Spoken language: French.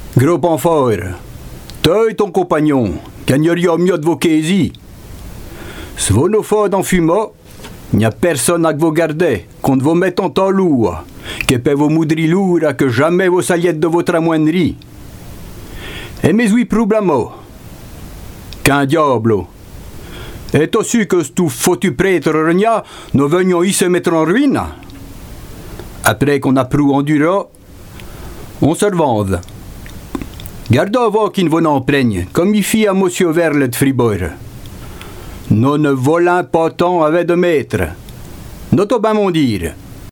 Gros panfort, toi et ton compagnon, gagneria mieux de vos quaisis. Si vous nous faites en fumant, il n'y a personne à vous garder, qu'on vous mette en temps lourd, que peut vous moudri lourd à que jamais vos saliettes de votre amoinerie. Et mes oui problemo, qu'un diable. Et aussi que ce tout foutu prêtre regna, nous venions y se mettre en ruine. Après qu'on a pris endura, on se revende. Gardez voir qu'il vous n'en plaigne, comme il fit à monsieur Verle de Fribourg. Nous ne volons pas tant avec de maître. Notre bien mon dire.